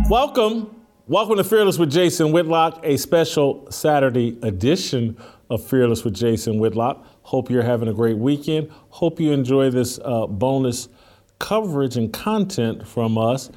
Welcome to Fearless with Jason Whitlock, a special Saturday edition of Fearless with Jason Whitlock. Hope you're having a great weekend. Hope you enjoy this bonus coverage and content from us.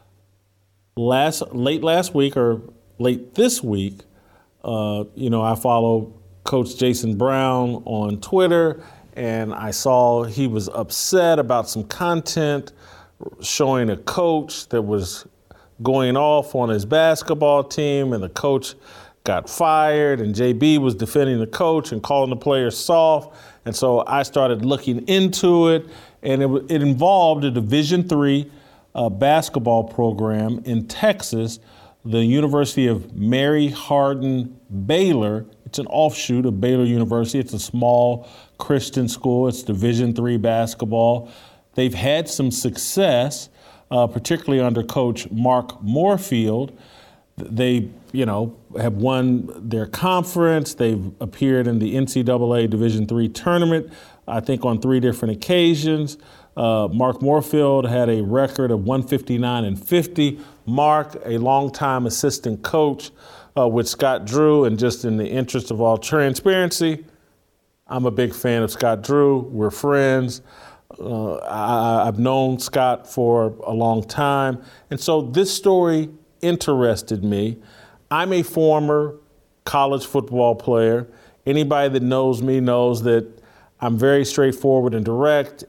Late last week or late this week, I follow Coach Jason Brown on Twitter, and I saw he was upset about some content showing a coach that was going off on his basketball team, and the coach got fired, and JB was defending the coach and calling the players soft. And so I started looking into it, and it involved a Division III basketball program in Texas, the University of Mary Hardin Baylor. It's an offshoot of Baylor University. It's a small Christian school. It's Division III basketball. They've had some success, particularly under Coach Mark Moorfield. They, have won their conference. They've appeared in the NCAA Division III tournament, I think on 3 different occasions. Mark Moorfield had a record of 159-50. Mark, a longtime assistant coach with Scott Drew, and just in the interest of all transparency, I'm a big fan of Scott Drew. We're friends. I've known Scott for a long time. And so this story interested me. I'm a former college football player. Anybody that knows me knows that I'm very straightforward and direct,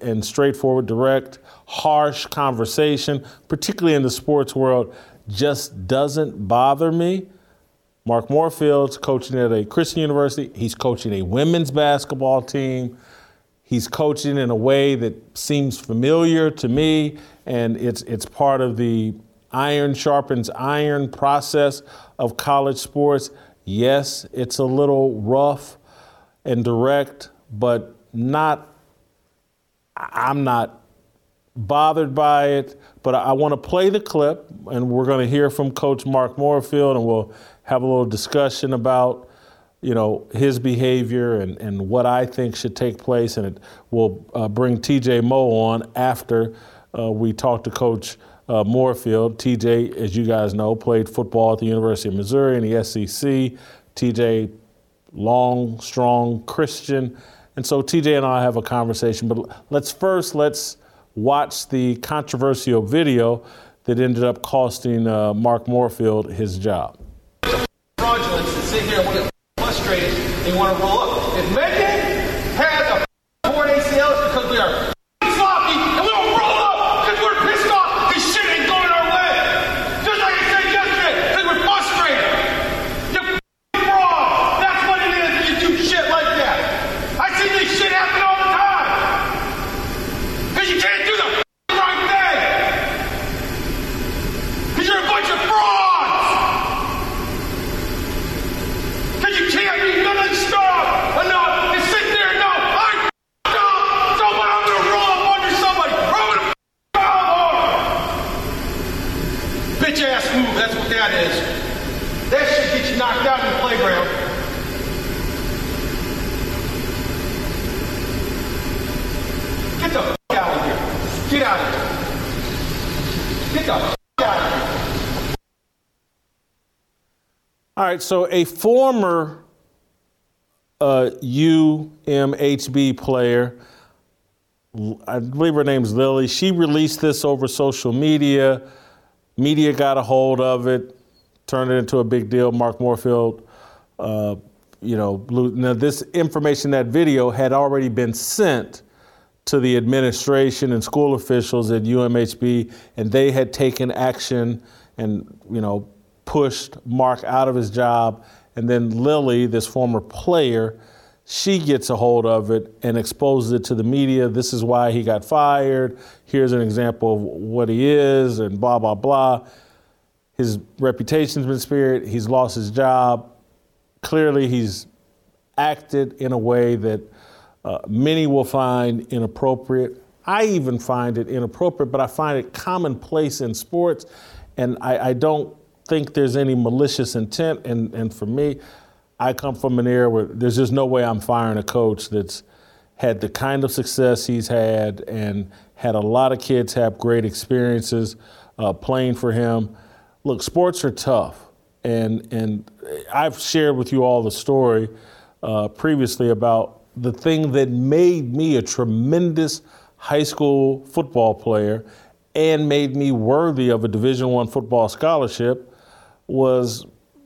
harsh conversation, particularly in the sports world, just doesn't bother me. Mark Moorfield's coaching at a Christian university. He's coaching a women's basketball team. He's coaching in a way that seems familiar to me, and it's part of the iron sharpens iron process of college sports. Yes, it's a little rough and direct, but I'm not bothered by it. But I want to play the clip, and we're going to hear from Coach Mark Moorfield, and we'll have a little discussion about his behavior and what I think should take place. And it will bring TJ Moe on after we talk to Coach Moorfield. TJ, as you guys know, played football at the University of Missouri in the SEC. TJ, long, strong Christian. And so TJ and I have a conversation. But let's watch the controversial video that ended up costing Mark Moorfield his job. Fraudulent to sit here and get frustrated and want to roll up. If Megan has a torn ACL, it's because we are sloppy and we don't roll up because we're pissed off because shit ain't going our way. Just like I said yesterday, because we're frustrated. You're fraud. That's what it is when you do shit like that. I see this shit happen all the time. Because you can't do the right thing. Because you're a bunch of frauds. You can't be nothing strong enough to sit there and know I'm dumb, so when I'm gonna roll up under somebody, roll the bitch ass move, that's what that is. That shit gets you knocked out in the playground. Get the out of here. Get out of here. Get the out of here. All right, so a former UMHB player, I believe her name's Lily, she released this over social media. Media got a hold of it, turned it into a big deal. Mark Moorfield, now this information, that video had already been sent to the administration and school officials at UMHB, and they had taken action and, pushed Mark out of his job. And then Lily, this former player, she gets a hold of it and exposes it to the media. This is why he got fired. Here's an example of what he is, and blah, blah, blah. His reputation's been smeared. He's lost his job. Clearly, he's acted in a way that many will find inappropriate. I even find it inappropriate, but I find it commonplace in sports. And I don't think there's any malicious intent. And for me, I come from an era where there's just no way I'm firing a coach that's had the kind of success he's had and had a lot of kids have great experiences playing for him. look, sports are tough. And I've shared with you all the story previously about the thing that made me a tremendous high school football player and made me worthy of a Division I football scholarship was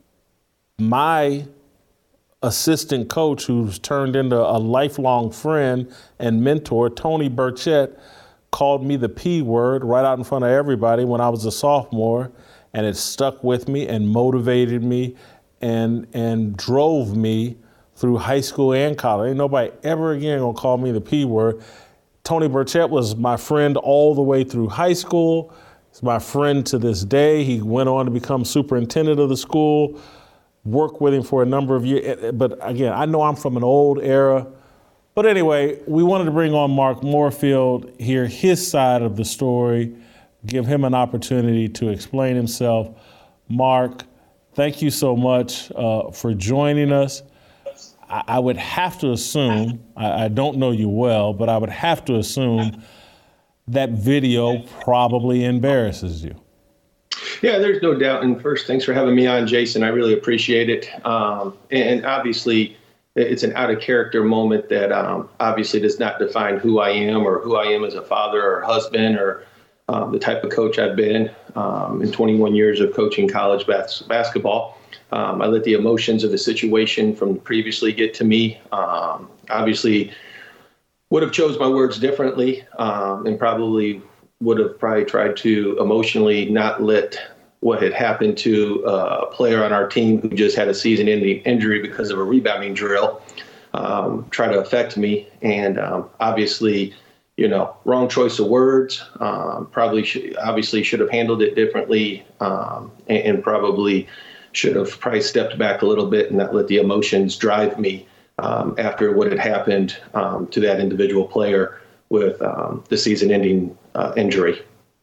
my assistant coach, who's turned into a lifelong friend and mentor, Tony Burchett, called me the P word right out in front of everybody when I was a sophomore, and it stuck with me and motivated me and drove me through high school and college. Ain't nobody ever again gonna call me the P word. Tony Burchett was my friend all the way through high school. He's my friend to this day. He went on to become superintendent of the school, worked with him for a number of years. But again, I know I'm from an old era. But anyway, we wanted to bring on Mark Morefield, hear his side of the story, give him an opportunity to explain himself. Mark, thank you so much for joining us. I would have to assume, I don't know you well, but I would have to assume that video probably embarrasses you. Yeah, there's no doubt. And first, thanks for having me on, Jason. I really appreciate it. And obviously, it's an out-of-character moment that obviously does not define who I am or who I am as a father or husband or the type of coach I've been in 21 years of coaching college basketball. I let the emotions of the situation from previously get to me. Obviously, would have chose my words differently and probably would have tried to emotionally not let what had happened to a player on our team who just had a season-ending injury because of a rebounding drill try to affect me. And obviously, wrong choice of words. Probably should have handled it differently and probably should have stepped back a little bit and not let the emotions drive me after what had happened to that individual player with the season-ending injury.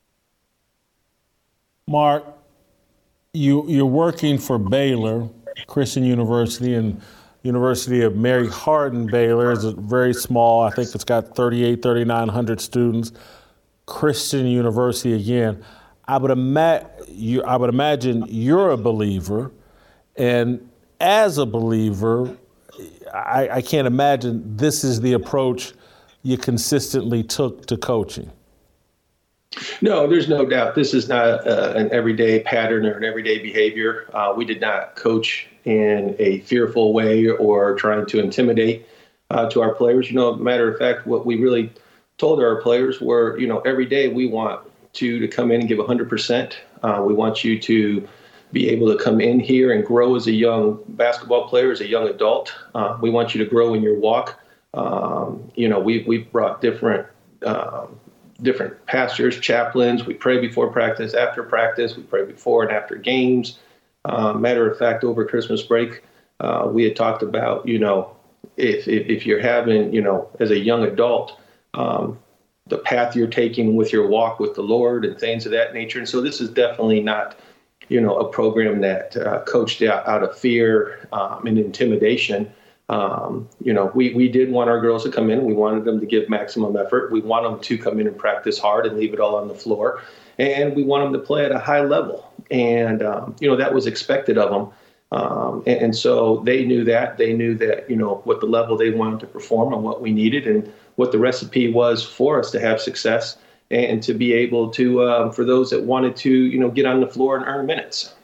Mark, you're working for Baylor, Christian University, and University of Mary Hardin Baylor is very small. I think it's got 3,900 students. Christian University again. I would imagine you're a believer, and as a believer, I can't imagine this is the approach you consistently took to coaching. No, there's no doubt. This is not an everyday pattern or an everyday behavior. We did not coach in a fearful way or trying to intimidate to our players. Matter of fact, what we really told our players were, every day we want you to come in and give 100%. We want you to be able to come in here and grow as a young basketball player, as a young adult. We want you to grow in your walk. We brought different pastors, chaplains. We pray before practice, after practice. We pray before and after games. Matter of fact, over Christmas break, we had talked about, if you're having, as a young adult, the path you're taking with your walk with the Lord and things of that nature. And so this is definitely not, a program that coached out of fear and intimidation. We did want our girls to come in. We wanted them to give maximum effort. We want them to come in and practice hard and leave it all on the floor. And we want them to play at a high level. And, that was expected of them. And so they knew that. They knew that, what the level they wanted to perform and what we needed and what the recipe was for us to have success and to be able to, for those that wanted to, get on the floor and earn minutes.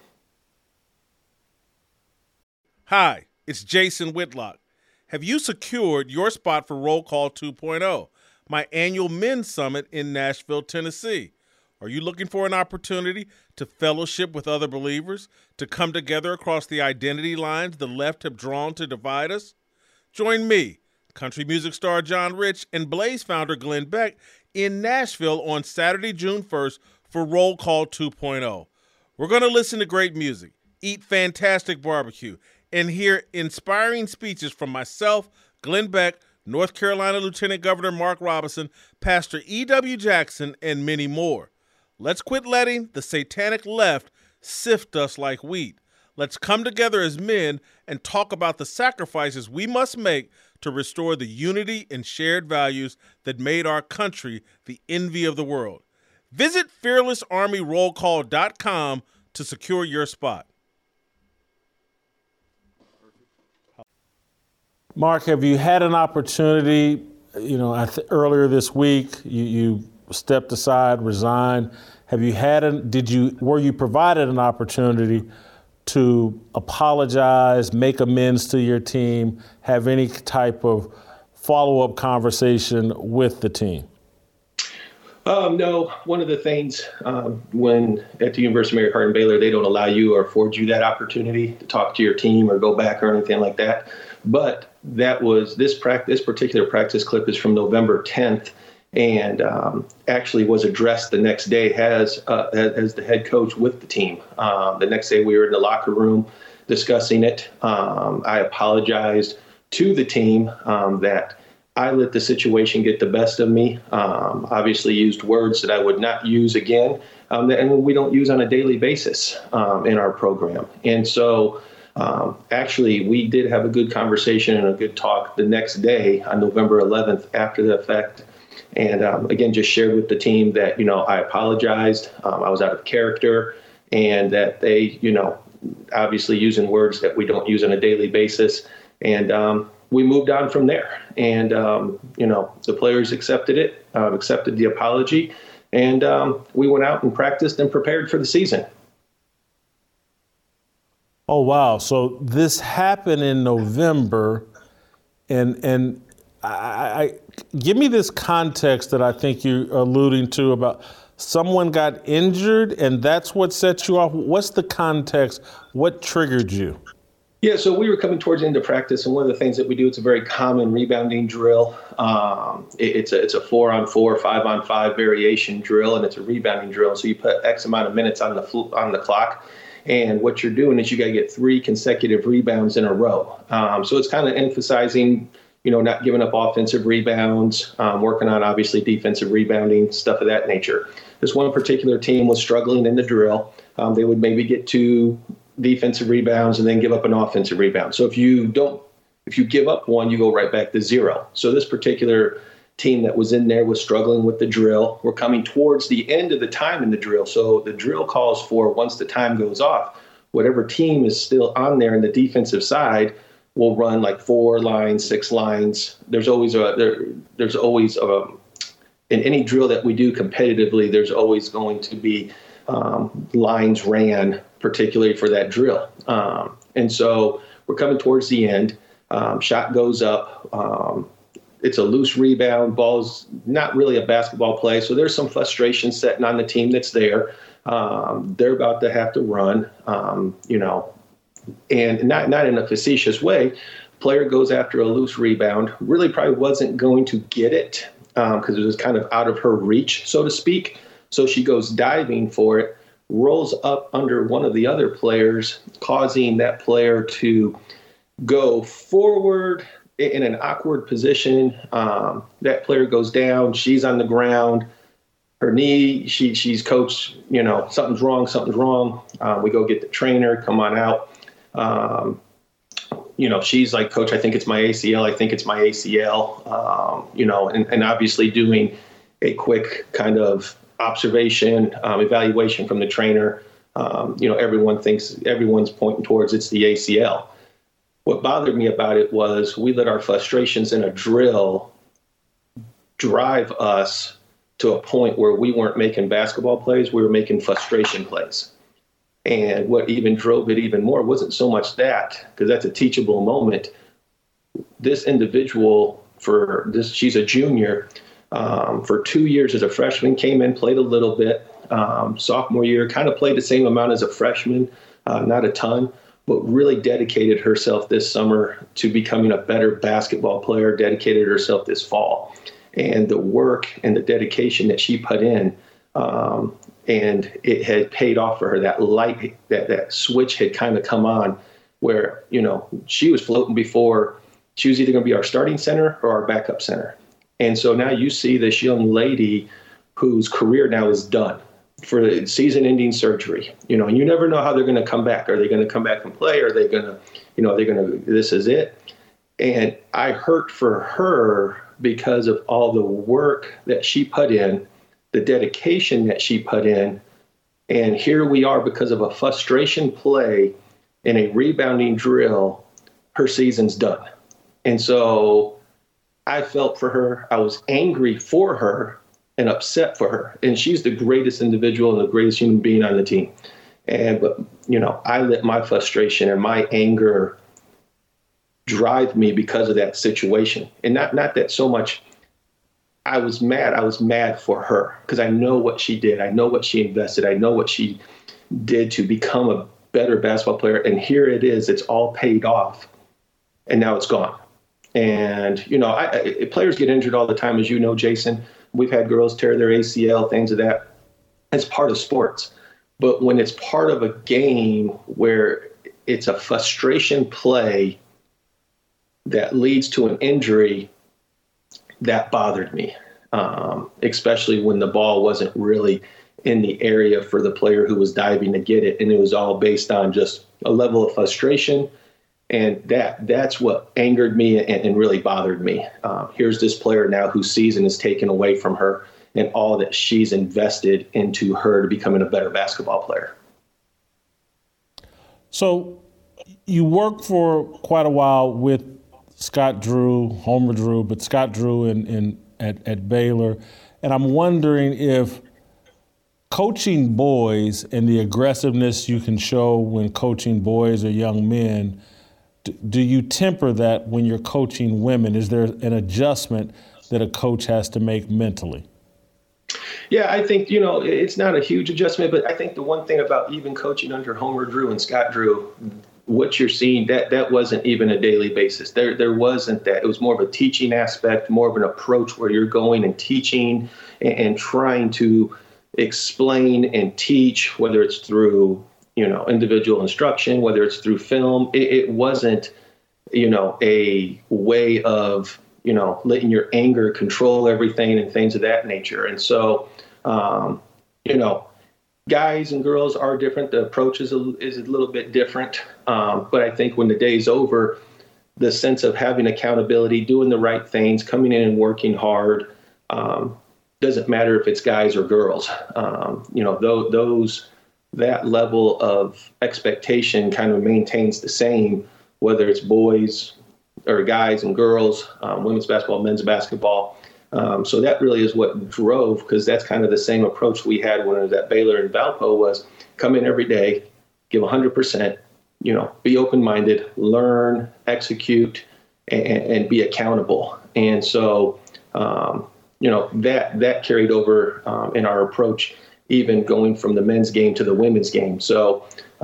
Hi, it's Jason Whitlock. Have you secured your spot for Roll Call 2.0, my annual men's summit in Nashville, Tennessee? Are you looking for an opportunity to fellowship with other believers, to come together across the identity lines the left have drawn to divide us? Join me, country music star John Rich, and Blaze founder Glenn Beck in Nashville on Saturday, June 1st for Roll Call 2.0. We're going to listen to great music, eat fantastic barbecue, and hear inspiring speeches from myself, Glenn Beck, North Carolina Lieutenant Governor Mark Robinson, Pastor E.W. Jackson, and many more. Let's quit letting the satanic left sift us like wheat. Let's come together as men and talk about the sacrifices we must make to restore the unity and shared values that made our country the envy of the world. Visit fearlessarmyrollcall.com to secure your spot. Mark, have you had an opportunity, earlier this week, you stepped aside, resigned. Were you provided an opportunity to apologize, make amends to your team, have any type of follow-up conversation with the team? No. One of the things when at the University of Mary Hardin-Baylor, they don't allow you or afford you that opportunity to talk to your team or go back or anything like that. But that was this particular practice clip is from November 10th, and actually was addressed the next day as the head coach with the team. The next day we were in the locker room discussing it. I apologized to the team that I let the situation get the best of me. Obviously used words that I would not use again, and we don't use on a daily basis in our program. And so actually, we did have a good conversation and a good talk the next day on November 11th after the fact. And again, just shared with the team that, I apologized. I was out of character, and that they, obviously using words that we don't use on a daily basis. And we moved on from there. And, the players accepted it, accepted the apology. And we went out and practiced and prepared for the season. Oh, wow. So this happened in November, and I give me this context that I think you're alluding to about someone got injured and that's what set you off. What's the context? What triggered you? Yeah, so we were coming towards the end of practice, and one of the things that we do, it's a very common rebounding drill. It's a 4-on-4, 5-on-5 variation drill, and it's a rebounding drill. So you put X amount of minutes on the clock. And what you're doing is you got to get 3 consecutive rebounds in a row. So it's kind of emphasizing, not giving up offensive rebounds, working on obviously defensive rebounding, stuff of that nature. This one particular team was struggling in the drill. They would maybe get 2 defensive rebounds and then give up an offensive rebound. So if you give up one, you go right back to 0. So this particular team that was in there was struggling with the drill. We're coming towards the end of the time in the drill. So the drill calls for, once the time goes off, whatever team is still on there in the defensive side will run like 4 lines, 6 lines. There's always in any drill that we do competitively, there's always going to be lines ran, particularly for that drill. And so we're coming towards the end. Shot goes up. It's a loose rebound. Ball's not really a basketball play. So there's some frustration setting on the team that's there. They're about to have to run, and not in a facetious way. Player goes after a loose rebound, really probably wasn't going to get it because it was kind of out of her reach, so to speak. So she goes diving for it, rolls up under one of the other players, causing that player to go forward in an awkward position. That player goes down. She's on the ground. Her knee, she's coached, something's wrong. We go get the trainer, come on out. She's like, Coach, I think it's my ACL. And obviously doing a quick kind of observation, evaluation from the trainer. Everyone's pointing towards it's the ACL. What bothered me about it was we let our frustrations in a drill drive us to a point where we weren't making basketball plays, we were making frustration plays. And what even drove it even more wasn't so much that, because that's a teachable moment. This individual, she's a junior, for 2 years as a freshman, came in, played a little bit. Sophomore year, kind of played the same amount as a freshman, not a ton, but really dedicated herself this summer to becoming a better basketball player, dedicated herself this fall. And the work and the dedication that she put in, and it had paid off for her. That light, that switch had kind of come on where, she was floating before. She was either going to be our starting center or our backup center. And so now you see this young lady whose career now is done for the season-ending surgery, and you never know how they're going to come back. Are they going to come back and play? Are they going to, this is it. And I hurt for her because of all the work that she put in, the dedication that she put in, And here we are, because of a frustration play and a rebounding drill, her season's done. And so I felt for her. I was angry for her and upset for her. And she's the greatest individual and the greatest human being on the team. But I let my frustration and my anger drive me because of that situation. And not that so much I was mad. I was mad for her because I know what she did. I know what she invested. I know what she did to become a better basketball player. And here it is. It's all paid off. And now it's gone. And, players get injured all the time, as you know, Jason. We've had girls tear their ACL, things of that. It's part of sports. But when it's part of a game where it's a frustration play that leads to an injury, that bothered me, especially when the ball wasn't really in the area for the player who was diving to get it. And it was all based on just a level of frustration. And that's what angered me and really bothered me. Here's this player now whose season is taken away from her and all that she's invested into her to becoming a better basketball player. So you worked for quite a while with Scott Drew, Homer Drew, but Scott Drew at Baylor. And I'm wondering if coaching boys and the aggressiveness you can show when coaching boys or young men, do you temper that when you're coaching women? Is there an adjustment that a coach has to make mentally? Yeah, I think, it's not a huge adjustment, but I think the one thing about even coaching under Homer Drew and Scott Drew, what you're seeing, that wasn't even a daily basis. There wasn't that. It was more of a teaching aspect, more of an approach where you're going and teaching and trying to explain and teach, whether it's through individual instruction, whether it's through film. It wasn't, a way of, letting your anger control everything and things of that nature. And so, guys and girls are different. The approach is a little bit different. But I think when the day's over, the sense of having accountability, doing the right things, coming in and working hard, doesn't matter if it's guys or girls. That level of expectation kind of maintains the same, whether it's boys or guys and girls, women's basketball, men's basketball. So that really is what drove, because that's kind of the same approach we had when I was at Baylor and Valpo, was come in every day, give 100%, be open-minded, learn, execute, and be accountable. And so, that carried over in our approach, even going from the men's game to the women's game. So,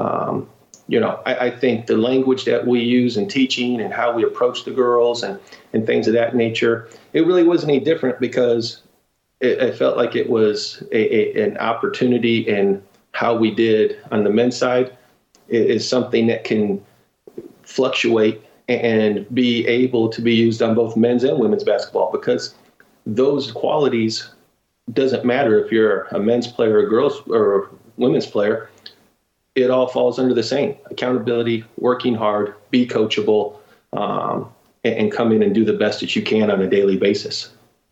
I think the language that we use in teaching and how we approach the girls and things of that nature, it really wasn't any different, because it felt like it was an opportunity, in how we did on the men's side is something that can fluctuate and be able to be used on both men's and women's basketball, because those qualities doesn't matter if you're a men's player, or girls or women's player. It all falls under the same: accountability, working hard, be coachable, and come in and do the best that you can on a daily basis.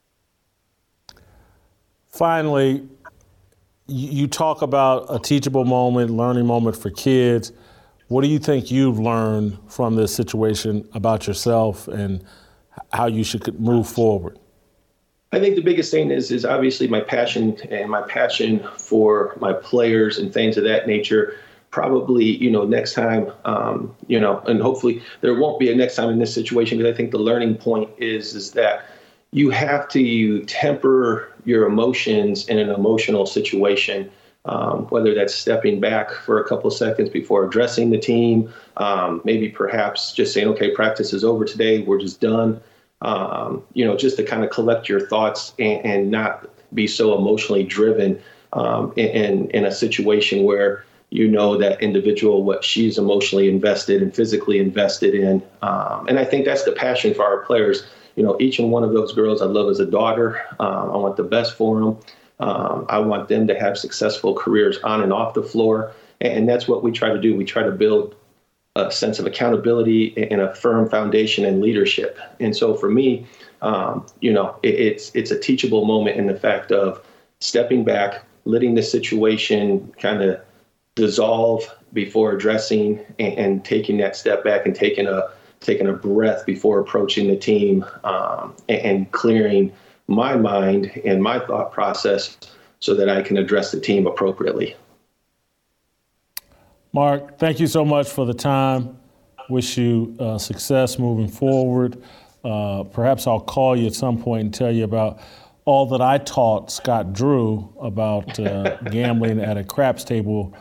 Finally, you talk about a teachable moment, learning moment for kids. What do you think you've learned from this situation about yourself and how you should move forward? I think the biggest thing is obviously my passion for my players and things of that nature. Probably, next time, and hopefully there won't be a next time in this situation, because I think the learning point is that you have to temper your emotions in an emotional situation, whether that's stepping back for a couple of seconds before addressing the team, maybe perhaps just saying, okay, practice is over today, we're just done. Just to kind of collect your thoughts and not be so emotionally driven in a situation where that individual, what she's emotionally invested and physically invested in. And I think that's the passion for our players. Each and one of those girls I love as a daughter. I want the best for them. I want them to have successful careers on and off the floor. And that's what we try to do. We try to build a sense of accountability and a firm foundation and leadership. And so for me, it's a teachable moment in the fact of stepping back, letting the situation kind of dissolve before addressing and taking that step back and taking a breath before approaching the team and clearing my mind and my thought process so that I can address the team appropriately. Mark, thank you so much for the time. Wish you success moving forward. Perhaps I'll call you at some point and tell you about all that I taught Scott Drew about gambling at a craps table.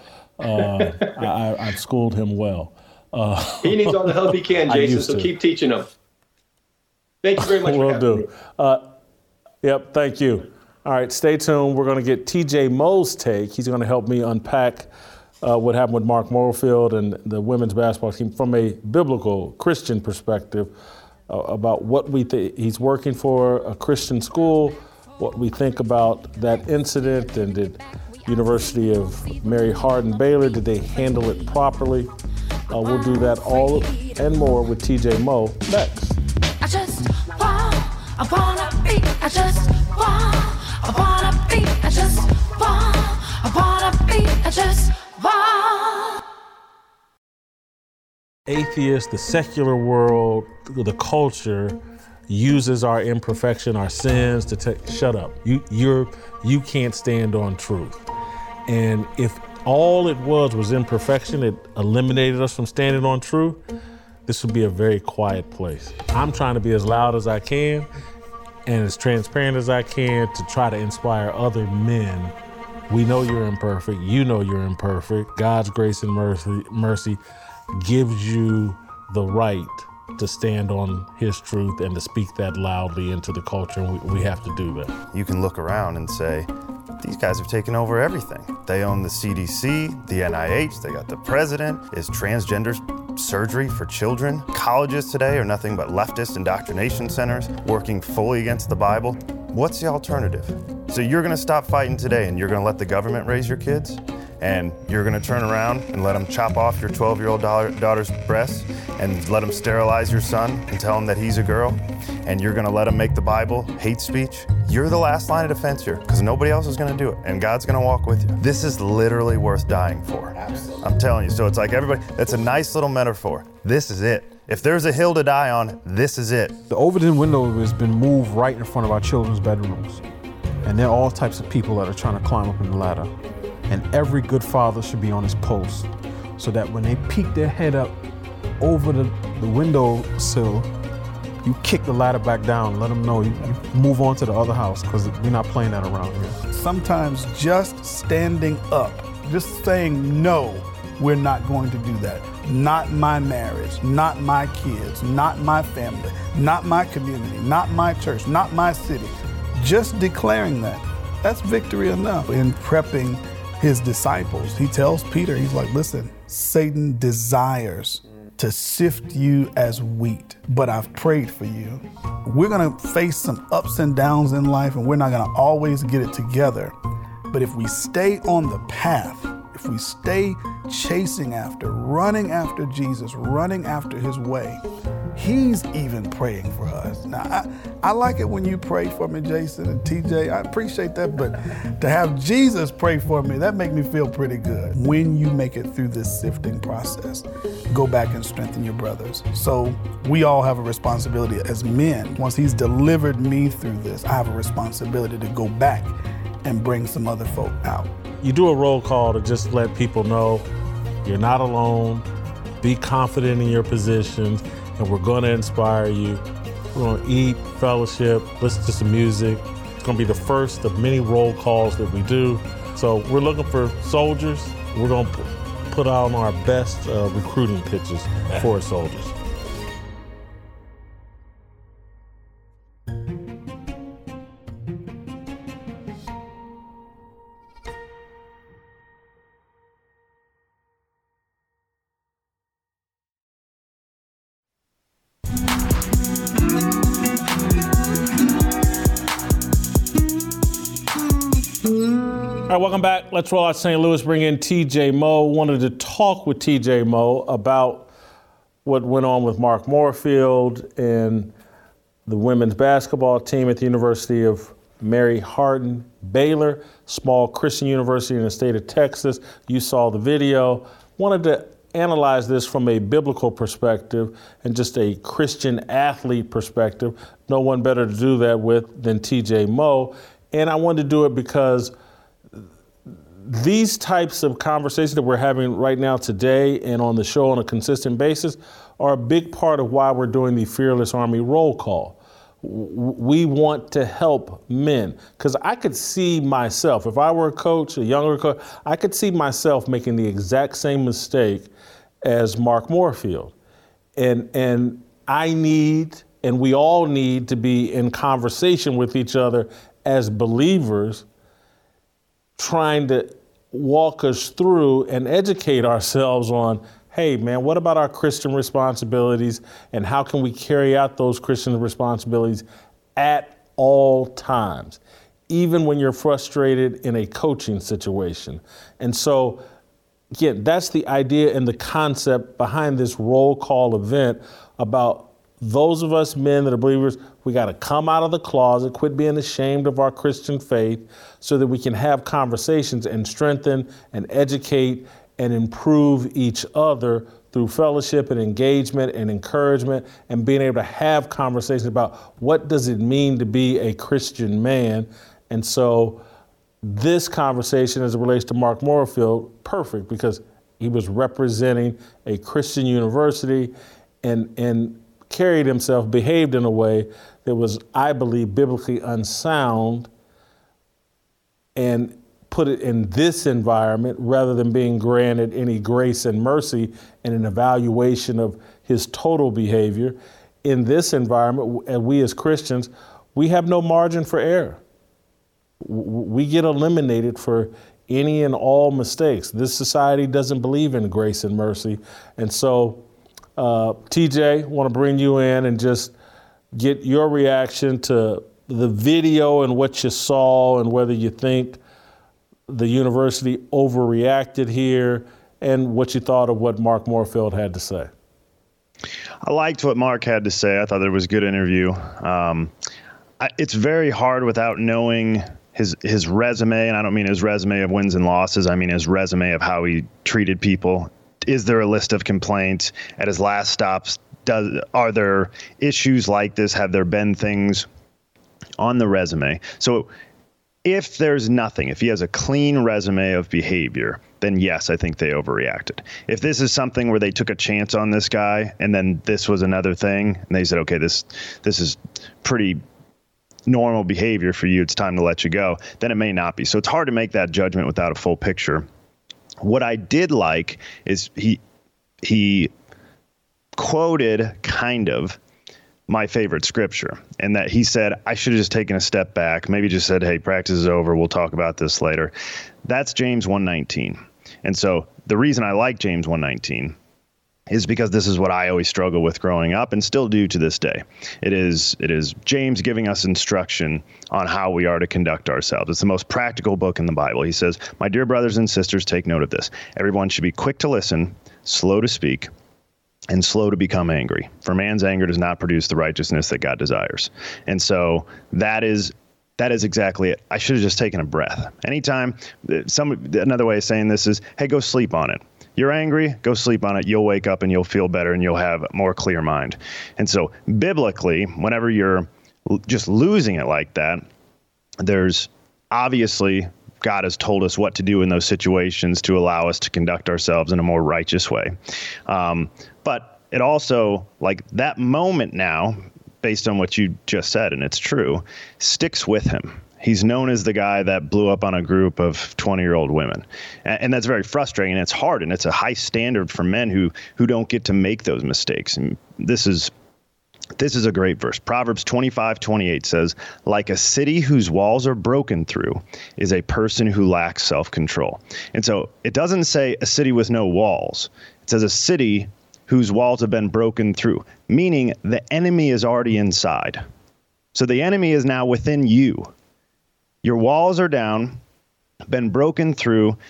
I've schooled him well. He needs all the help he can, Jason, so keep teaching him. Thank you very much for having me. Yep, thank you. All right, stay tuned. We're going to get TJ Moe's take. He's going to help me unpack what happened with Mark Morefield and the women's basketball team from a biblical Christian perspective about what we think. He's working for a Christian school, what we think about that incident, and did University of Mary Hardin Baylor, did they handle it properly? We'll do that all and more with TJ Moe next. I just want upon a beat. I just want upon a beat. I just want upon a beat. I just want. Atheists, the secular world, the culture uses our imperfection, our sins to shut up. You can't stand on truth. And if all it was imperfection, it eliminated us from standing on truth, this would be a very quiet place. I'm trying to be as loud as I can and as transparent as I can to try to inspire other men. We know you're imperfect. You know you're imperfect. God's grace and mercy gives you the right to stand on his truth and to speak that loudly into the culture, and we have to do that. You can look around and say, these guys have taken over everything. They own the CDC, the NIH, they got the president. Is transgender surgery for children? Colleges today are nothing but leftist indoctrination centers working fully against the Bible. What's the alternative? So you're gonna stop fighting today and you're gonna let the government raise your kids? And you're gonna turn around and let them chop off your 12-year-old daughter's breasts and let them sterilize your son and tell him that he's a girl? And you're gonna let them make the Bible hate speech? You're the last line of defense here, because nobody else is gonna do it, and God's gonna walk with you. This is literally worth dying for. Absolutely. I'm telling you, so it's like everybody, that's a nice little metaphor. This is it. If there's a hill to die on, this is it. The Overton window has been moved right in front of our children's bedrooms. And there are all types of people that are trying to climb up in the ladder. And every good father should be on his post so that when they peek their head up over the windowsill, you kick the ladder back down, let them know you move on to the other house, because we're not playing that around here. Sometimes just standing up, just saying, no, we're not going to do that. Not my marriage, not my kids, not my family, not my community, not my church, not my city. Just declaring that, that's victory enough. In prepping his disciples, he tells Peter, he's like, listen, Satan desires to sift you as wheat, but I've prayed for you. We're gonna face some ups and downs in life, and we're not gonna always get it together. But if we stay on the path, if we stay chasing after, running after Jesus, running after his way, he's even praying for us. Now, I like it when you pray for me, Jason and TJ. I appreciate that, but to have Jesus pray for me, that makes me feel pretty good. When you make it through this sifting process, go back and strengthen your brothers. So we all have a responsibility as men. Once he's delivered me through this, I have a responsibility to go back and bring some other folk out. You do a roll call to just let people know you're not alone, be confident in your positions, and we're going to inspire you. We're going to eat, fellowship, listen to some music. It's going to be the first of many roll calls that we do. So we're looking for soldiers. We're going to put on our best recruiting pitches for soldiers. All right, welcome back. Let's Roll Out St. Louis. Bring in TJ Moe. Wanted to talk with TJ Moe about what went on with Mark Morefield and the women's basketball team at the University of Mary Hardin Baylor, small Christian university in the state of Texas. You saw the video. Wanted to analyze this from a biblical perspective and just a Christian athlete perspective. No one better to do that with than TJ Moe. And I wanted to do it because these types of conversations that we're having right now today and on the show on a consistent basis are a big part of why we're doing the Fearless Army roll call. We want to help men, because I could see myself, if I were a coach, a younger coach, I could see myself making the exact same mistake as Mark Morefield. And I need, and we all need to be in conversation with each other as believers, trying to walk us through and educate ourselves on, hey, man, what about our Christian responsibilities and how can we carry out those Christian responsibilities at all times, even when you're frustrated in a coaching situation? And so, again, that's the idea and the concept behind this roll call event about those of us men that are believers. We got to come out of the closet, quit being ashamed of our Christian faith so that we can have conversations and strengthen and educate and improve each other through fellowship and engagement and encouragement and being able to have conversations about what does it mean to be a Christian man. And so this conversation as it relates to Mark Morefield, perfect, because he was representing a Christian university and carried himself, behaved in a way that was, I believe, biblically unsound, and put it in this environment rather than being granted any grace and mercy and an evaluation of his total behavior. In this environment, and we as Christians, we have no margin for error. We get eliminated for any and all mistakes. This society doesn't believe in grace and mercy. And so, TJ, want to bring you in and just get your reaction to the video and what you saw and whether you think the university overreacted here and what you thought of what Mark Morefield had to say. I liked what Mark had to say. I thought it was a good interview. It's very hard without knowing his resume, and I don't mean his resume of wins and losses. I mean his resume of how he treated people. Is there a list of complaints at his last stops? Are there issues like this? Have there been things on the resume? So if there's nothing, if he has a clean resume of behavior, then yes, I think they overreacted. If this is something where they took a chance on this guy and then this was another thing and they said, okay, this is pretty normal behavior for you, it's time to let you go, then it may not be. So it's hard to make that judgment without a full picture. What I did like is he quoted kind of my favorite scripture, and that he said, I should have just taken a step back, maybe just said, hey, practice is over, we'll talk about this later. That's James 1:19. And so the reason I like James 1:19 is because this is what I always struggle with growing up and still do to this day. It is James giving us instruction on how we are to conduct ourselves. It's the most practical book in the Bible. He says, my dear brothers and sisters, take note of this. Everyone should be quick to listen, slow to speak, and slow to become angry. For man's anger does not produce the righteousness that God desires. And so that is exactly it. I should have just taken a breath. Anytime, another way of saying this is, hey, go sleep on it. You're angry, go sleep on it. You'll wake up and you'll feel better and you'll have a more clear mind. And so biblically, whenever you're just losing it like that, there's obviously God has told us what to do in those situations to allow us to conduct ourselves in a more righteous way. But it also, like that moment now, based on what you just said, and it's true, sticks with him. He's known as the guy that blew up on a group of 20-year-old women. And that's very frustrating, and it's hard, and it's a high standard for men who don't get to make those mistakes. And this is a great verse. Proverbs 25:28 says, like a city whose walls are broken through is a person who lacks self-control. And so it doesn't say a city with no walls. It says a city whose walls have been broken through, meaning the enemy is already inside. So the enemy is now within you. Your walls are down, been broken through.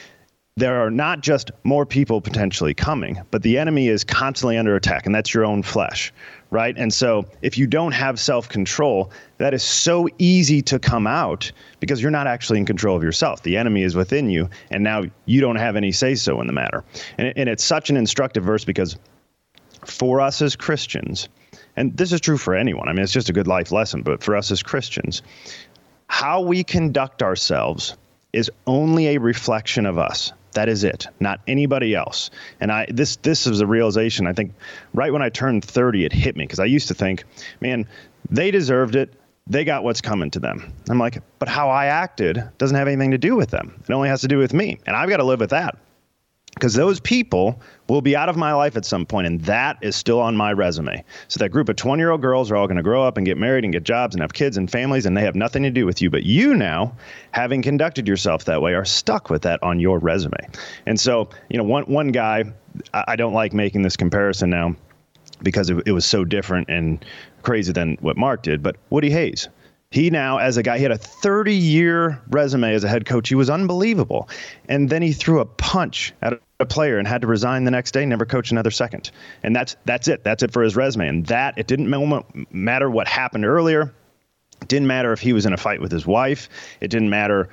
there are not just more people potentially coming, but the enemy is constantly under attack, and that's your own flesh, right? And so if you don't have self-control, that is so easy to come out because you're not actually in control of yourself. The enemy is within you, and now you don't have any say-so in the matter. And it's such an instructive verse because for us as Christians, and this is true for anyone, I mean, it's just a good life lesson, but for us as Christians, how we conduct ourselves is only a reflection of us. That is it, not anybody else. And this is a realization, I think, right when I turned 30, it hit me, because I used to think, man, they deserved it. They got what's coming to them. I'm like, but how I acted doesn't have anything to do with them. It only has to do with me. And I've got to live with that. Because those people will be out of my life at some point, and that is still on my resume. So that group of 20-year-old girls are all going to grow up and get married and get jobs and have kids and families, and they have nothing to do with you. But you now, having conducted yourself that way, are stuck with that on your resume. And so, one guy, I don't like making this comparison now because it was so different and crazy than what Mark did, but Woody Hayes. He now, as a guy, he had a 30-year resume as a head coach. He was unbelievable. And then he threw a punch at a player and had to resign the next day, never coach another second. And that's it. That's it for his resume. And it didn't matter what happened earlier. It didn't matter if he was in a fight with his wife. It didn't matter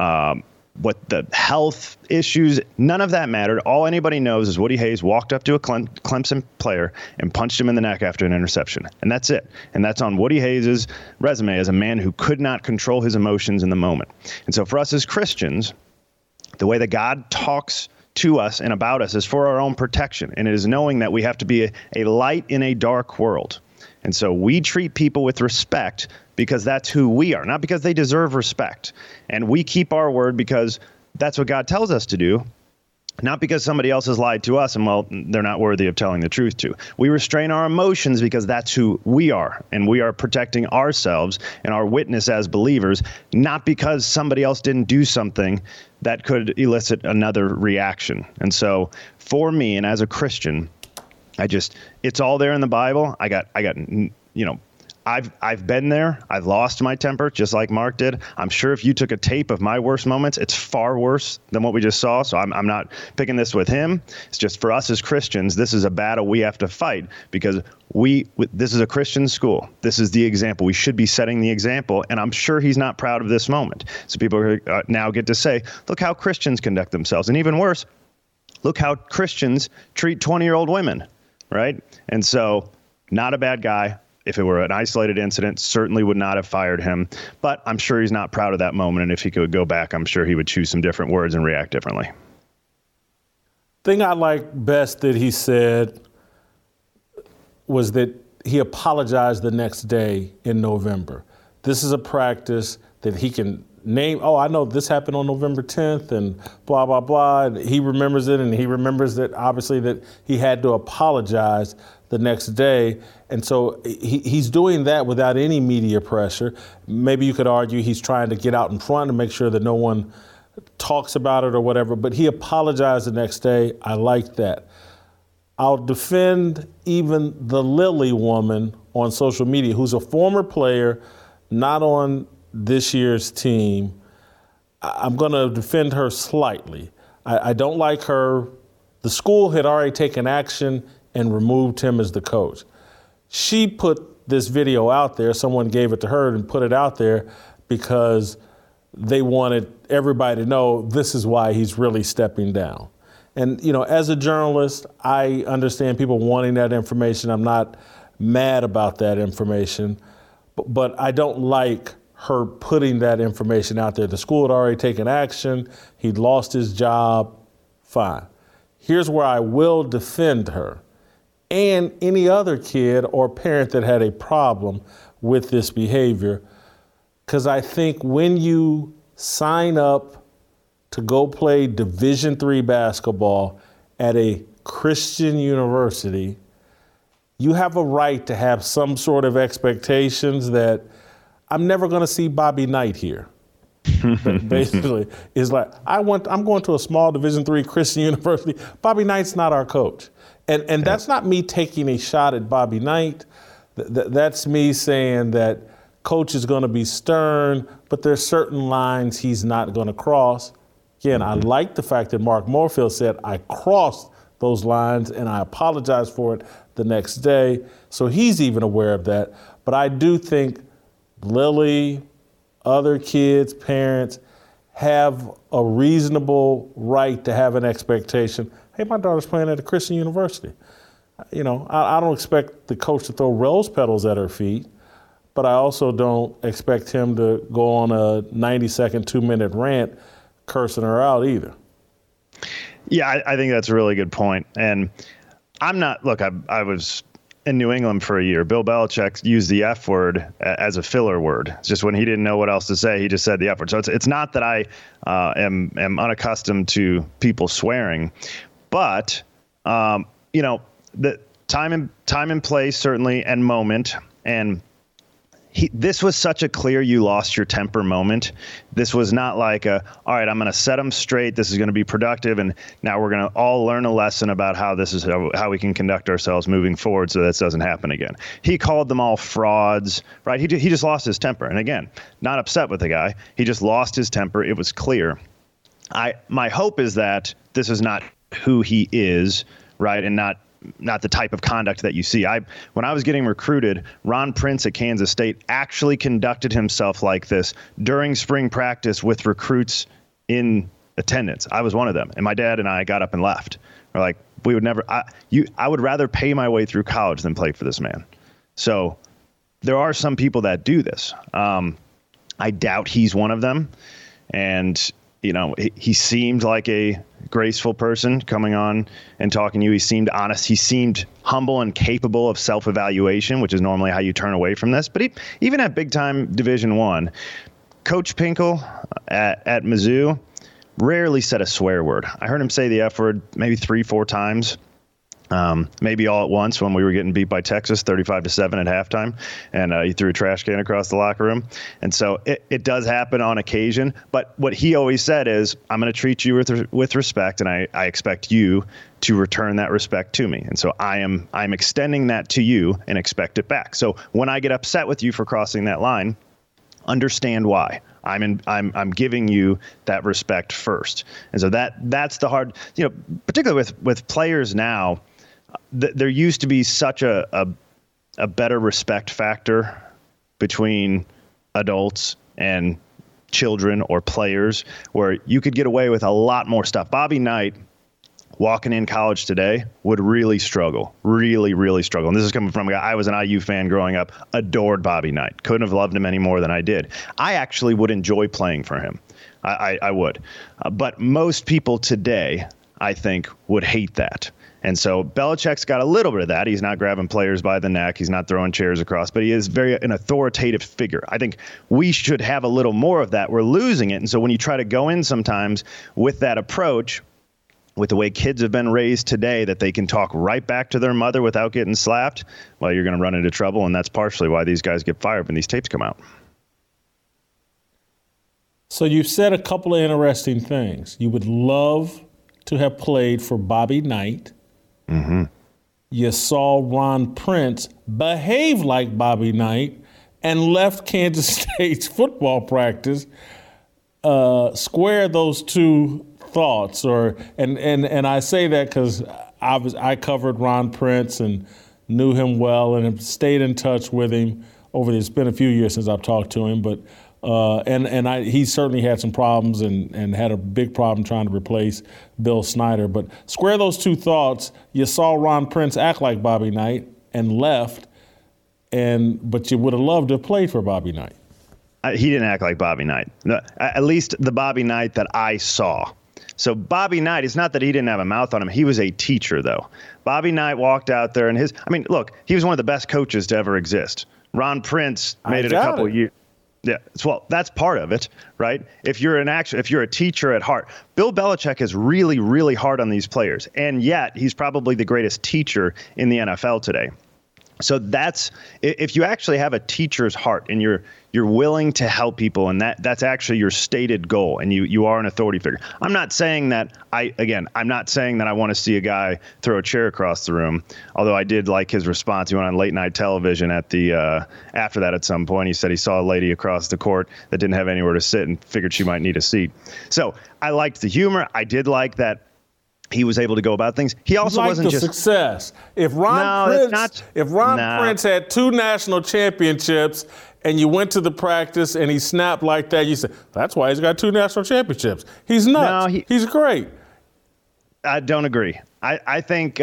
what the health issues, none of that mattered. All anybody knows is Woody Hayes walked up to a Clemson player and punched him in the neck after an interception. And that's it. And that's on Woody Hayes' resume as a man who could not control his emotions in the moment. And so for us as Christians, the way that God talks to us and about us is for our own protection. And it is knowing that we have to be a light in a dark world. And so we treat people with respect because that's who we are, not because they deserve respect. And we keep our word because that's what God tells us to do, not because somebody else has lied to us and, well, they're not worthy of telling the truth to. We restrain our emotions because that's who we are, and we are protecting ourselves and our witness as believers, not because somebody else didn't do something that could elicit another reaction. And so for me, and as a Christian, it's all there in the Bible. I've been there. I've lost my temper just like Mark did. I'm sure if you took a tape of my worst moments, it's far worse than what we just saw. So I'm not picking this with him. It's just for us as Christians, this is a battle we have to fight because this is a Christian school. This is the example. We should be setting the example. And I'm sure he's not proud of this moment. So people now get to say, look how Christians conduct themselves. And even worse, look how Christians treat 20-year-old women. Right? And so not a bad guy. If it were an isolated incident, certainly would not have fired him. But I'm sure he's not proud of that moment. And if he could go back, I'm sure he would choose some different words and react differently. Thing I like best that he said was that he apologized the next day in November. This is a practice that he can name, I know this happened on November 10th and blah, blah, blah. And he remembers it, and he remembers that obviously that he had to apologize the next day. And so he's doing that without any media pressure. Maybe you could argue he's trying to get out in front and make sure that no one talks about it or whatever, but he apologized the next day. I like that. I'll defend even the Lily woman on social media, who's a former player, not on this year's team. I'm going to defend her slightly. I don't like her. The school had already taken action and removed him as the coach. She put this video out there. Someone gave it to her and put it out there because they wanted everybody to know this is why he's really stepping down. And, as a journalist, I understand people wanting that information. I'm not mad about that information, but I don't like her putting that information out there. The school had already taken action. He'd lost his job. Fine. Here's where I will defend her and any other kid or parent that had a problem with this behavior, because I think when you sign up to go play Division III basketball at a Christian university, you have a right to have some sort of expectations that I'm never going to see Bobby Knight here. Basically, is like, I'm going to a small Division III Christian university. Bobby Knight's not our coach. And that's not me taking a shot at Bobby Knight. That's me saying that coach is going to be stern, but there's certain lines he's not going to cross. Again, I like the fact that Mark Morefield said, I crossed those lines and I apologize for it the next day. So he's even aware of that. But I do think Lily, other kids, parents have a reasonable right to have an expectation. Hey, my daughter's playing at a Christian university. You know, I don't expect the coach to throw rose petals at her feet, but I also don't expect him to go on a 90-second, 2-minute rant cursing her out either. Yeah, I think that's a really good point. And I'm not, look, I was in New England for a year. Bill Belichick used the F word as a filler word. It's just when he didn't know what else to say, he just said the F word. So it's not that I am unaccustomed to people swearing, but, you know, the time and place, certainly, and moment. And this was such a clear you lost your temper moment. This was not like all right, I'm going to set them straight. This is going to be productive. And now we're going to all learn a lesson about how this is how we can conduct ourselves moving forward so this doesn't happen again. He called them all frauds, right? He just lost his temper. And again, not upset with the guy. He just lost his temper. It was clear. My hope is that this is not who he is, right? And not the type of conduct that you see. When I was getting recruited, Ron Prince at Kansas State actually conducted himself like this during spring practice with recruits in attendance. I was one of them, and my dad and I got up and left. We're like, we would never. I would rather pay my way through college than play for this man. So there are some people that do this. I doubt he's one of them, and you know, he seemed like a graceful person coming on and talking to you. He seemed honest. He seemed humble and capable of self-evaluation, which is normally how you turn away from this. But even at big-time Division I, Coach Pinkel at Mizzou rarely said a swear word. I heard him say the F word maybe 3-4 times. Maybe all at once when we were getting beat by Texas 35-7 at halftime, and he threw a trash can across the locker room. And so it does happen on occasion. But what he always said is, I'm going to treat you with respect, and I expect you to return that respect to me. And so I'm extending that to you and expect it back. So when I get upset with you for crossing that line, understand why. I'm giving you that respect first. And so that's the hard, you know, particularly with players now. There used to be such a better respect factor between adults and children or players where you could get away with a lot more stuff. Bobby Knight, walking in college today, would really struggle, really struggle. And this is coming from a guy, I was an IU fan growing up, adored Bobby Knight, couldn't have loved him any more than I did. I actually would enjoy playing for him. I would. But most people today, I think, would hate that. And so Belichick's got a little bit of that. He's not grabbing players by the neck. He's not throwing chairs across, but he is an authoritative figure. I think we should have a little more of that. We're losing it. And so when you try to go in sometimes with that approach, with the way kids have been raised today, that they can talk right back to their mother without getting slapped, well, you're going to run into trouble. And that's partially why these guys get fired when these tapes come out. So you've said a couple of interesting things. You would love to have played for Bobby Knight. Mm-hmm. You saw Ron Prince behave like Bobby Knight and left Kansas State's football practice. Square those two thoughts, and I say that because I covered Ron Prince and knew him well and have stayed in touch with him it's been a few years since I've talked to him, but he certainly had some problems and had a big problem trying to replace Bill Snyder. But square those two thoughts. You saw Ron Prince act like Bobby Knight and left, but you would have loved to have played for Bobby Knight. He didn't act like Bobby Knight, at least the Bobby Knight that I saw. So Bobby Knight, it's not that he didn't have a mouth on him. He was a teacher, though. Bobby Knight walked out there and look, he was one of the best coaches to ever exist. Ron Prince made it a couple years. Yeah, well, that's part of it, right? If you're a teacher at heart, Bill Belichick is really, really hard on these players, and yet he's probably the greatest teacher in the NFL today. So that's, if you actually have a teacher's heart and you're willing to help people, and that's actually your stated goal, and you are an authority figure. I'm not saying that I'm not saying that I want to see a guy throw a chair across the room, although I did like his response. He went on late night television after that at some point. He said he saw a lady across the court that didn't have anywhere to sit and figured she might need a seat. So I liked the humor. I did like that he was able to go about things. He also wasn't just success. If Ron Prince had 2 national championships and you went to the practice and he snapped like that, you said, that's why he's got 2 national championships. He's nuts. No, he's great. I don't agree. I think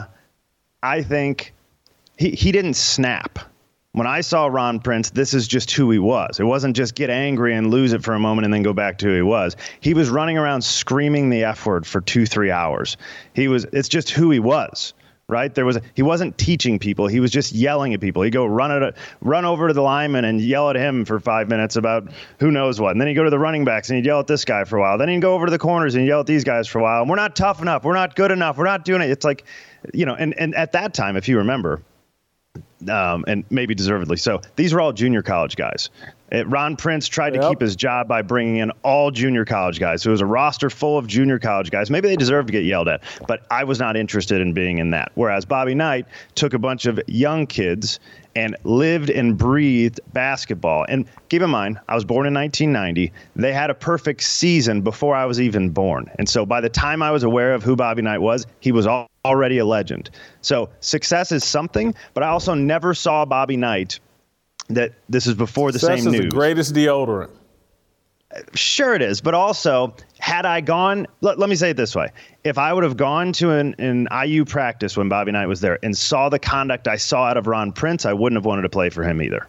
he didn't snap. When I saw Ron Prince, this is just who he was. It wasn't just get angry and lose it for a moment and then go back to who he was. He was running around screaming the F word for 2-3 hours. It's just who he was, right? He wasn't teaching people. He was just yelling at people. He'd go run over to the lineman and yell at him for 5 minutes about who knows what. And then he'd go to the running backs and he'd yell at this guy for a while. Then he'd go over to the corners and yell at these guys for a while. And we're not tough enough. We're not good enough. We're not doing it. It's like, and at that time, if you remember, and maybe deservedly so, these were all junior college guys. Ron Prince tried to keep his job by bringing in all junior college guys. So it was a roster full of junior college guys. Maybe they deserved to get yelled at, but I was not interested in being in that. Whereas Bobby Knight took a bunch of young kids and lived and breathed basketball. And keep in mind, I was born in 1990. They had a perfect season before I was even born. And so by the time I was aware of who Bobby Knight was, he was already a legend. So success is something, but I also never saw Bobby Knight. That this is before the same news. Success is the greatest deodorant. Sure it is, but also, had I gone, let me say it this way. If I would have gone to an IU practice when Bobby Knight was there and saw the conduct I saw out of Ron Prince, I wouldn't have wanted to play for him either.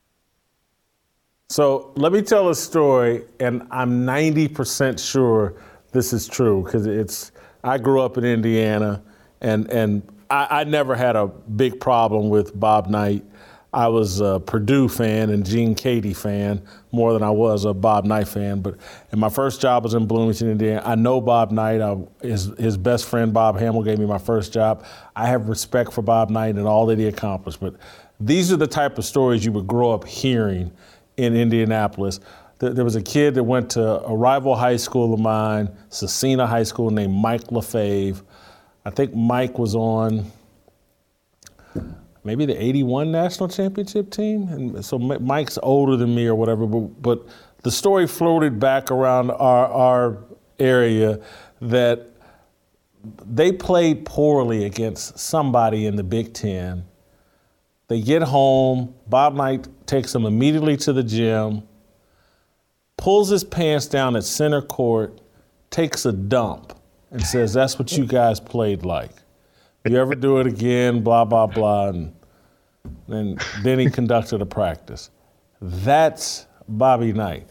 So let me tell a story, and I'm 90% sure this is true, because I grew up in Indiana, and I never had a big problem with Bob Knight. I was a Purdue fan and Gene Cady fan more than I was a Bob Knight fan. And my first job was in Bloomington, Indiana. I know Bob Knight. His best friend, Bob Hamill, gave me my first job. I have respect for Bob Knight and all that he accomplished. But these are the type of stories you would grow up hearing in Indianapolis. There was a kid that went to a rival high school of mine, Cecina High School, named Mike LaFave. I think Mike was on maybe the 81 national championship team. And so Mike's older than me or whatever, but the story floated back around our area that they played poorly against somebody in the Big Ten. They get home, Bob Knight takes them immediately to the gym, pulls his pants down at center court, takes a dump, and says, that's what you guys played like. You ever do it again, blah, blah, blah. And then he conducted a practice. That's Bobby Knight.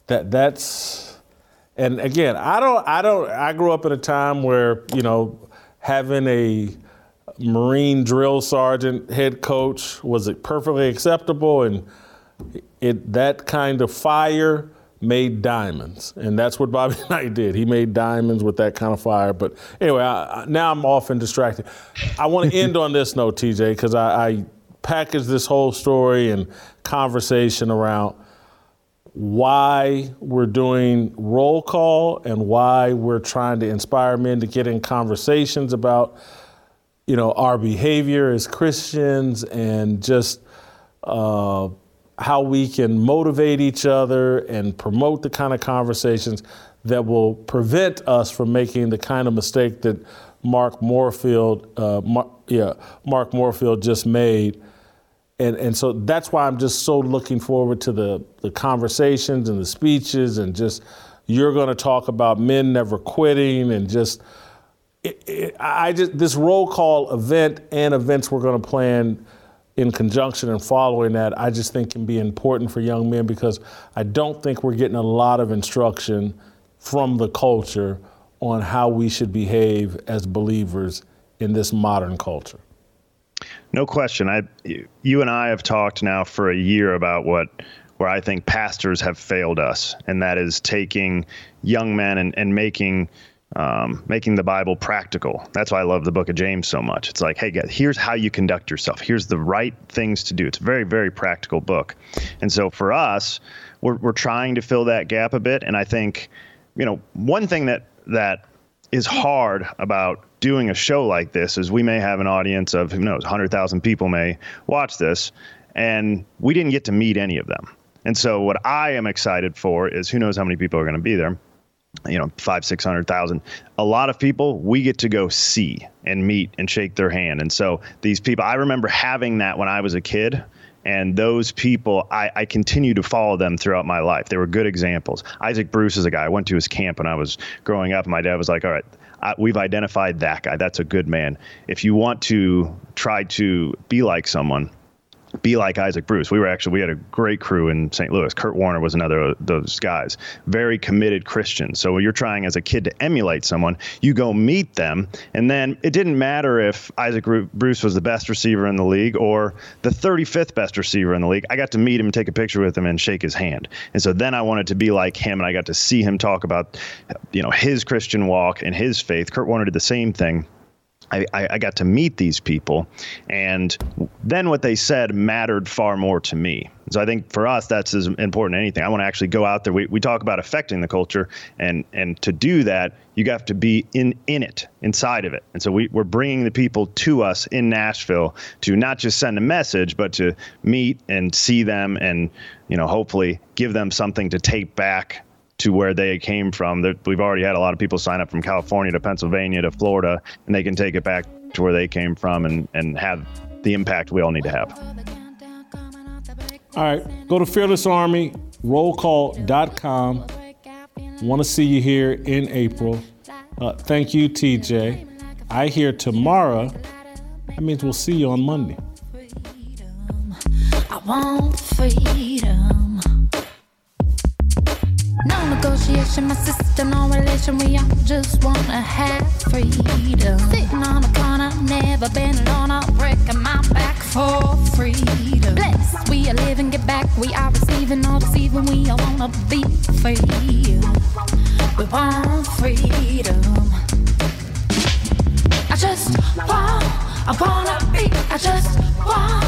And again, I grew up in a time where, having a Marine drill sergeant head coach was perfectly acceptable, and that kind of fire made diamonds, and that's what Bobby Knight did. He made diamonds with that kind of fire. But anyway, now I'm off and distracted. I want to end on this note, TJ, because I packaged this whole story and conversation around why we're doing roll call and why we're trying to inspire men to get in conversations about, our behavior as Christians and just how we can motivate each other and promote the kind of conversations that will prevent us from making the kind of mistake that Mark Morefield just made. And so that's why I'm just so looking forward to the conversations and the speeches, and just you're going to talk about men never quitting, and just this roll call event and events we're going to plan in conjunction and following that, I just think can be important for young men, because I don't think we're getting a lot of instruction from the culture on how we should behave as believers in this modern culture. No question. You and I have talked now for a year about where I think pastors have failed us, and that is taking young men and making making the Bible practical. That's why I love the book of James so much. It's like, hey, guys, here's how you conduct yourself. Here's the right things to do. It's a very, very practical book. And so for us, we're trying to fill that gap a bit. And I think, one thing that is hard about doing a show like this is we may have an audience of, who knows, 100,000 people may watch this, and we didn't get to meet any of them. And so what I am excited for is who knows how many people are going to be there. 500,000-600,000. A lot of people we get to go see and meet and shake their hand. And so these people, I remember having that when I was a kid, and those people, I continue to follow them throughout my life. They were good examples. Isaac Bruce is a guy. I went to his camp when I was growing up, and my dad was like, all right, we've identified that guy. That's a good man. If you want to try to be like someone, be like Isaac Bruce. We had a great crew in St. Louis. Kurt Warner was another of those guys. Very committed Christians. So when you're trying as a kid to emulate someone, you go meet them. And then it didn't matter if Isaac Bruce was the best receiver in the league or the 35th best receiver in the league. I got to meet him and take a picture with him and shake his hand. And so then I wanted to be like him, and I got to see him talk about, his Christian walk and his faith. Kurt Warner did the same thing. I got to meet these people, and then what they said mattered far more to me. So I think for us, that's as important as anything. I want to actually go out there. We talk about affecting the culture, and to do that, you have to be in it, inside of it. And so we're bringing the people to us in Nashville to not just send a message, but to meet and see them and, hopefully give them something to take back to where they came from. We've already had a lot of people sign up from California to Pennsylvania to Florida, and they can take it back to where they came from and have the impact we all need to have. All right, go to Fearless Army, rollcall.com. Want to see you here in April. Thank you, TJ. I hear tomorrow. That means we'll see you on Monday. I want freedom. No negotiation, my sister, no relation. We all just wanna have freedom. Sitting on a corner, never been alone. I'm breaking my back for freedom. Blessed, we are living, get back. We are receiving, all deceiving. We all wanna be free. We want freedom. I wanna be. I just want.